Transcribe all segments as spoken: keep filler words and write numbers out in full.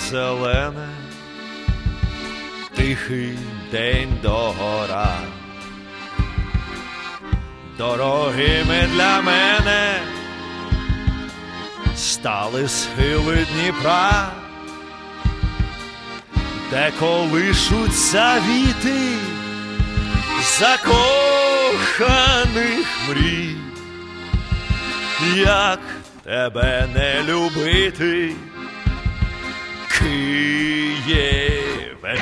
зелене, тихий день догора. Дорогими для мене стали схили Дніпра, де колишуться віти закоханих мрій. Як тебе не любити, Києве?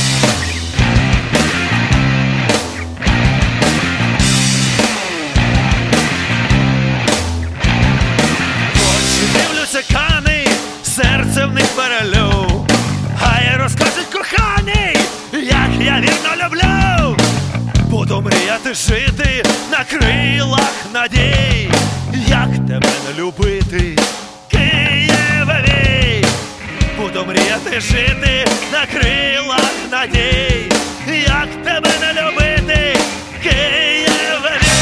Дивлюся кани, серце в них перелю, хай розкажуть коханий, як я вірно люблю. Буду мріяти жити на крилах надій, як тебе не любити, Києве мій. Буду мріяти жити на крилах надій, як тебе не любити, Києве мій.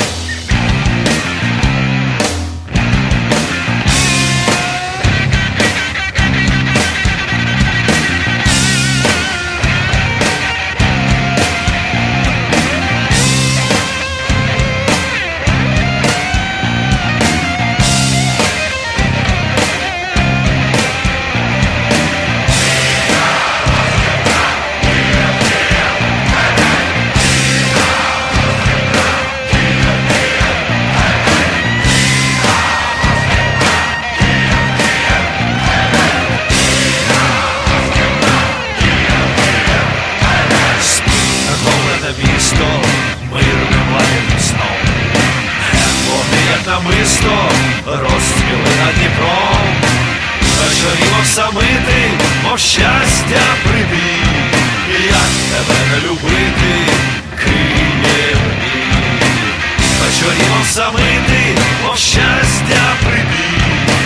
Намисто розцвіли над Дніпром, вечорів осамити, мов щастя прибій. Як тебе не любити, Києве мій? Вечорів осамити, мов щастя прибій.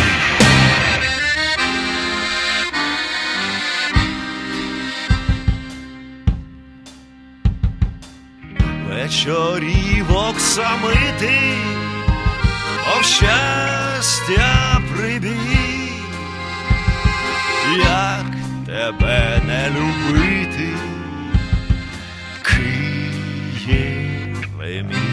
Вечорів оксамити, о щастя прибій. Як тебе не любити, Києве мій?